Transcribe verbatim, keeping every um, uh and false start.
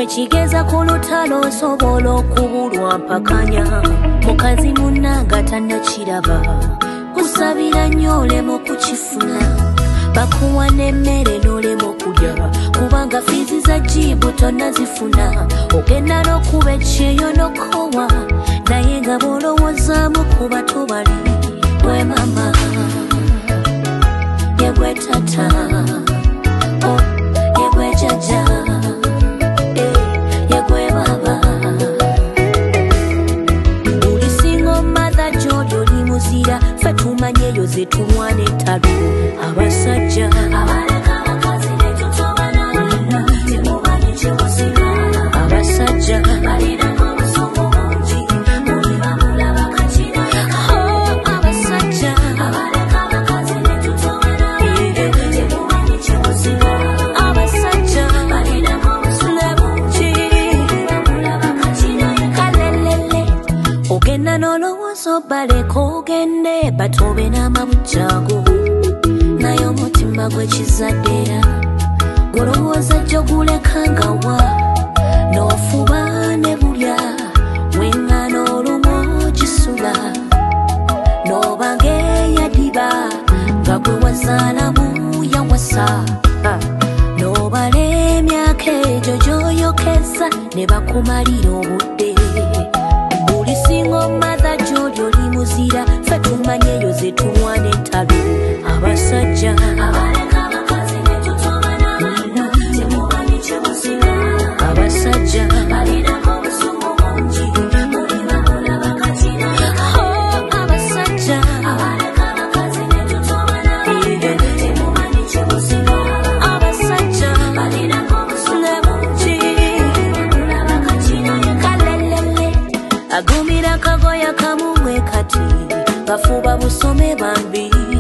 Wekigeza ku lutalo osobola okubulwa mpakanya mukazi munnanga tannakiraba kusabira nnyo olema okukifuna bakuwa n'emmere n'olema okulya kubanga fiizi za jibu tonnazifuna ogenda n'okuba ekyeyo n'okowa naye nga bw'olowoozaamu kuba tobali gwe mama ye gwe tata ye gwe jjajja ye gwe baba buli single mother gy'oli oli muzira ffe tumanye eyo ze tulwana entalo abasajja abaleka abakazi ne tutobana temumanyi kye muzira abasajja balirako obusungu bungi muli bamulaba kakira abasajja abaleka abakazi ne tutobana temumanyi kye muzira abasajja balirako obusungu bungi bamulaba kakira kalelele ogenda n'olowooza obaleka ogende batobe n'amabujjaago naye omutima gw'ekizaddera golowooza jjo gulekanga wa n'ofuba ne bulya weŋŋana olumu ogisula n'obanga eyadiba nga gwe wazaalamu yawasa n'obala emyaka egyo gy'oyokeza ne bakumalira obudde buli single mother gy'oli oli muzira ffe tumanye eyo ze tulwana entalo abasajja abaleka abakazi ne tutobana temumanyi kye muzira abasajja balirako obusungu bungi muli bamulaba kakira abasajja abaleka abakazi ne tutobana temumanyi kye muzira abasajja balirako obusungu bungi bamulaba kakira kalelele agumira kagoya kamumwe kati bafuba busome bambi